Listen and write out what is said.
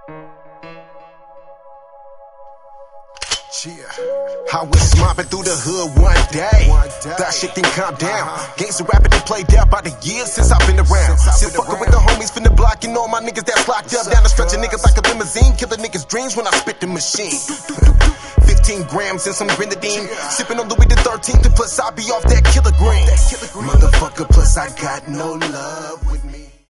I was mobbing through the hood one day. That shit didn't calm down. Gangsta rapping and played out by the years since I've been around. Still fucking with the homies from the block and all my niggas that's locked up. Down the stretch of niggas like a limousine. Kill the niggas' dreams when I spit the machine. 15 grams and some grenadine. Sipping on Louis the 13th and plus I be off that kilogram. Motherfucker, plus I got no love with me.